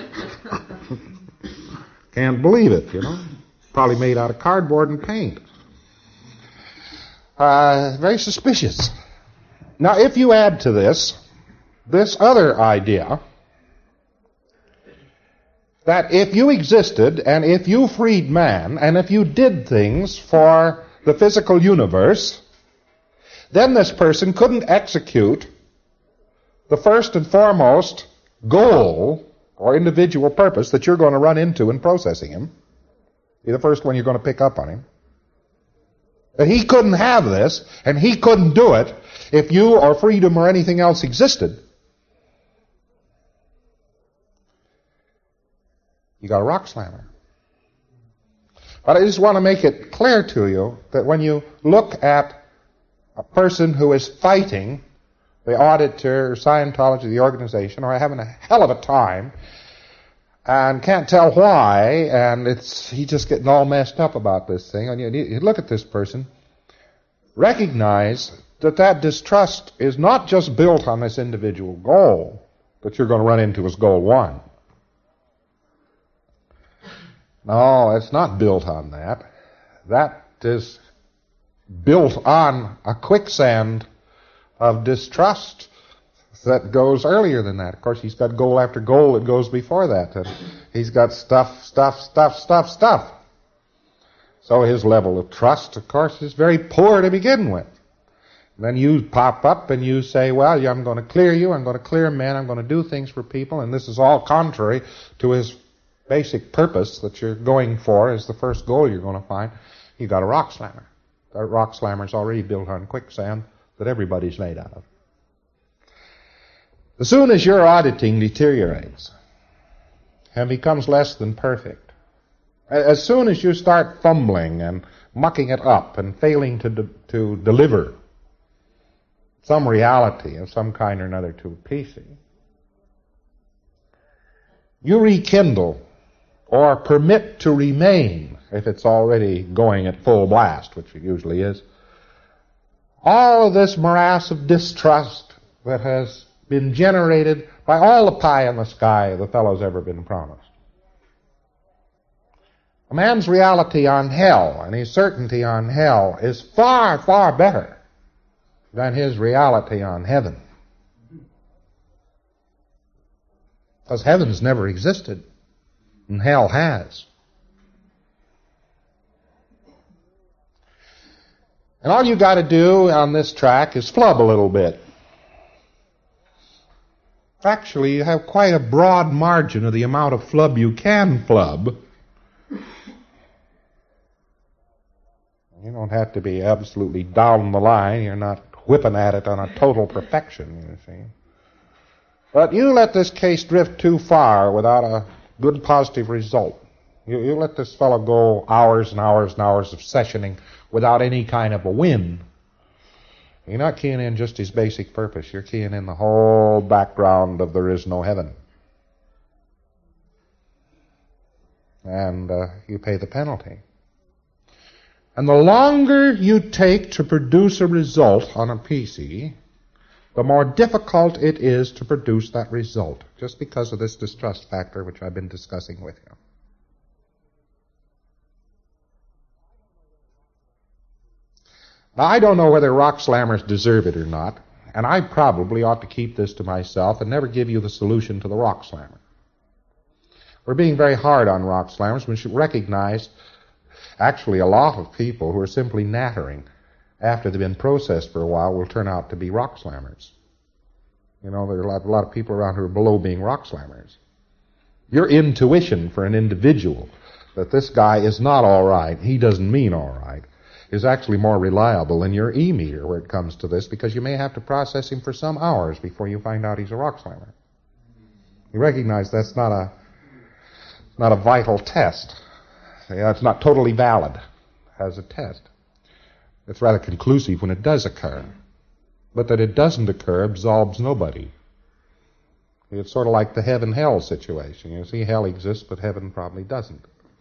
Can't believe it, you know. Probably made out of cardboard and paint. Uh, very suspicious. Now, if you add to this, this other idea, that if you existed, and if you freed man, and if you did things for the physical universe, then this person couldn't execute the first and foremost goal or individual purpose that you're going to run into in processing him. Be the first one you're going to pick up on him. That he couldn't have this, and he couldn't do it, if you or freedom or anything else existed. You got a rock slammer. But I just want to make it clear to you that when you look at a person who is fighting the auditor or Scientology, the organization, or having a hell of a time, and can't tell why, and it's he's just getting all messed up about this thing, and you, you look at this person, recognize that that distrust is not just built on this individual goal that you're going to run into as goal one. No, it's not built on that. That is built on a quicksand of distrust that goes earlier than that. Of course, he's got goal after goal that goes before that. And he's got stuff, stuff, stuff, stuff, stuff. So his level of trust, of course, is very poor to begin with. Then you pop up and you say, well, yeah, I'm going to clear you, I'm going to clear men, I'm going to do things for people, and this is all contrary to his basic purpose that you're going for as the first goal you're going to find. You got a rock slammer. That rock slammer's already built on quicksand that everybody's made out of. As soon as your auditing deteriorates and becomes less than perfect, as soon as you start fumbling and mucking it up and failing to de- to deliver some reality of some kind or another to a P C, you rekindle or permit to remain, if it's already going at full blast, which it usually is, all of this morass of distrust that has been generated by all the pie in the sky the fellow's ever been promised. A man's reality on hell and his certainty on hell is far, far better than his reality on heaven. Because heaven's never existed, and hell has. And all you got to do on this track is flub a little bit. Actually, you have quite a broad margin of the amount of flub you can flub. You don't have to be absolutely down the line. You're not whipping at it on a total perfection, you see. But you let this case drift too far without a good positive result. You, you let this fellow go hours and hours and hours of sessioning without any kind of a win. You're not keying in just his basic purpose. You're keying in the whole background of there is no heaven. And uh, you pay the penalty. And the longer you take to produce a result on a P C, the more difficult it is to produce that result, just because of this distrust factor which I've been discussing with you. Now, I don't know whether rock slammers deserve it or not, and I probably ought to keep this to myself and never give you the solution to the rock slammer. We're being very hard on rock slammers. We should recognize actually a lot of people who are simply nattering after they've been processed for a while will turn out to be rock slammers. You know, there are a lot, a lot of people around who are below being rock slammers. Your intuition for an individual that this guy is not all right, he doesn't mean all right, is actually more reliable than your E-meter where it comes to this, because you may have to process him for some hours before you find out he's a rock slammer. You recognize that's not a not a vital test. It's not totally valid as a test. It's rather conclusive when it does occur. But that it doesn't occur absolves nobody. It's sort of like the heaven-hell situation. You see, hell exists, but heaven probably doesn't.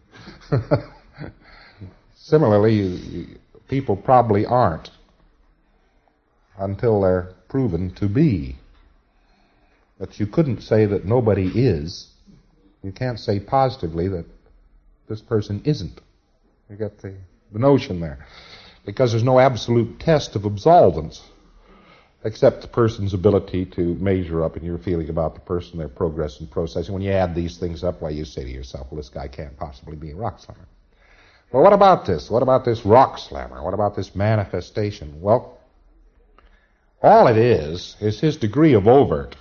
Similarly, you, you, people probably aren't until they're proven to be. But you couldn't say that nobody is. You can't say positively that this person isn't. You get the, the notion there. Because there's no absolute test of absolvance except the person's ability to measure up in your feeling about the person, their progress and processing. When you add these things up, why, you say to yourself, well, this guy can't possibly be a rock slammer. Well, what about this? What about this rock slammer? What about this manifestation? Well, all it is is his degree of overt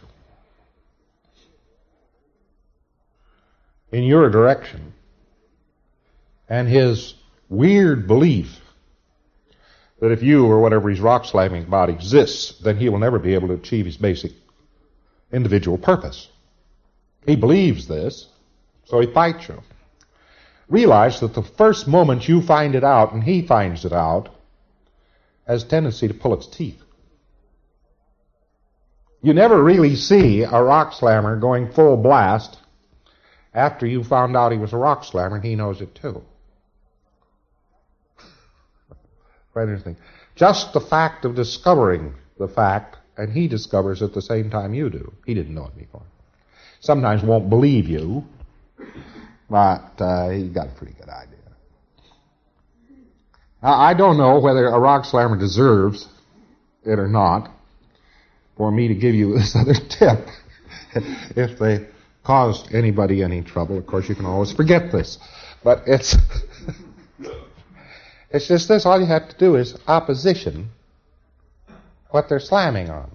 in your direction and his weird belief that if you or whatever he's rock slamming about exists, then he will never be able to achieve his basic individual purpose. He believes this, so he fights you. Realize that the first moment you find it out and he finds it out has a tendency to pull its teeth. You never really see a rock slammer going full blast after you found out he was a rock slammer and he knows it too. Quite interesting. Just the fact of discovering the fact, and he discovers at the same time you do. He didn't know it before. Sometimes won't believe you, but uh, he got a pretty good idea. Now, I don't know whether a rock slammer deserves it or not for me to give you this other tip. If they caused anybody any trouble, of course you can always forget this. But it's it's just this, all you have to do is opposition what they're slamming on.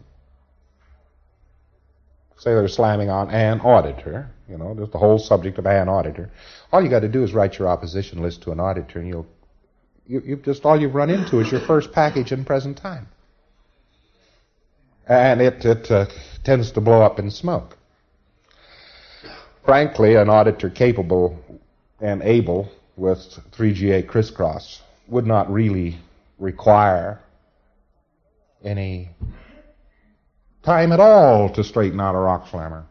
Say they're slamming on an auditor, you know, there's the whole subject of an auditor. All you got to do is write your opposition list to an auditor, and you'll, you, you just, all you've run into is your first package in present time. And it, it uh, tends to blow up in smoke. Frankly, an auditor capable and able with three G A crisscross would not really require any time at all to straighten out a rock slammer.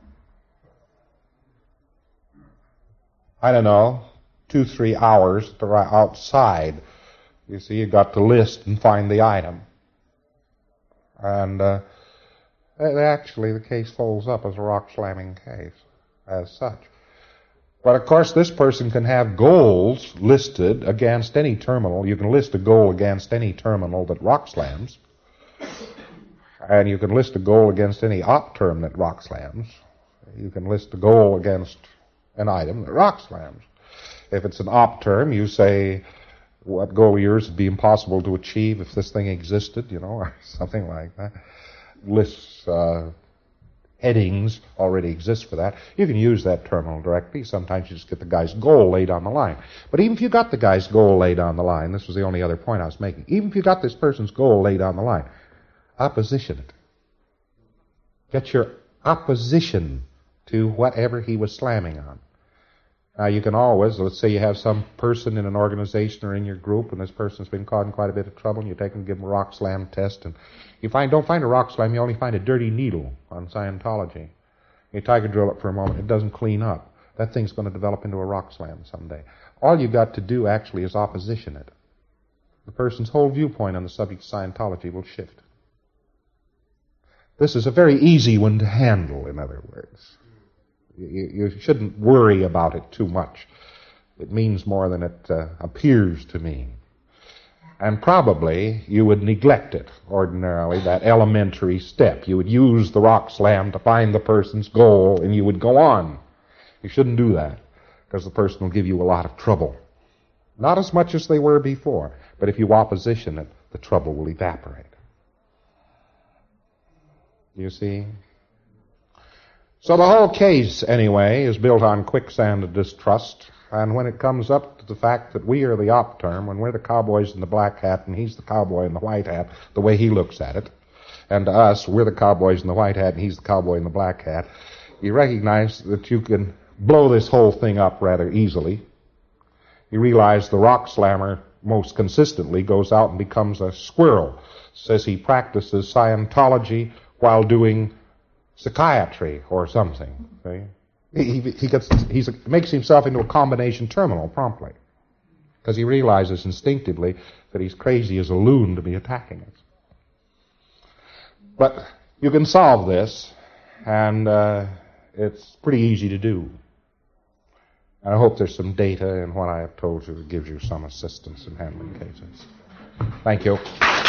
I don't know, two, three hours to right outside. You see, you got to list and find the item. And uh, actually the case folds up as a rock slamming case as such. But of course this person can have goals listed against any terminal. You can list a goal against any terminal that rock slams. And you can list a goal against any op term that rock slams. You can list a goal against an item that rock slams. If it's an op term, you say what goal of yours would be impossible to achieve if this thing existed, you know, or something like that. Lists, uh, headings already exist for that. You can use that terminal directly. Sometimes you just get the guy's goal laid on the line. But even if you got the guy's goal laid on the line, this was the only other point I was making, even if you got this person's goal laid on the line, opposition it. Get your opposition to whatever he was slamming on. Now, you can always, let's say you have some person in an organization or in your group, and this person's been caught in quite a bit of trouble, and you take them and give them a rock slam test, and you find don't find a rock slam, you only find a dirty needle on Scientology. You tiger drill it for a moment, it doesn't clean up. That thing's going to develop into a rock slam someday. All you've got to do, actually, is opposition it. The person's whole viewpoint on the subject of Scientology will shift. This is a very easy one to handle, in other words. You, you shouldn't worry about it too much. It means more than it uh, appears to mean. And probably you would neglect it ordinarily, that elementary step. You would use the rock slam to find the person's goal, and you would go on. You shouldn't do that, because the person will give you a lot of trouble. Not as much as they were before, but if you opposition it, the trouble will evaporate. You see? So the whole case, anyway, is built on quicksand of distrust. And when it comes up to the fact that we are the op term, when we're the cowboys in the black hat and he's the cowboy in the white hat, the way he looks at it, and to us, we're the cowboys in the white hat and he's the cowboy in the black hat, you recognize that you can blow this whole thing up rather easily. You realize the rock slammer most consistently goes out and becomes a squirrel. Says he practices Scientology while doing psychiatry or something. See? He, he gets, he makes himself into a combination terminal promptly, because he realizes instinctively that he's crazy as a loon to be attacking us. But you can solve this, and uh, it's pretty easy to do. And I hope there's some data in what I have told you that gives you some assistance in handling cases. Thank you.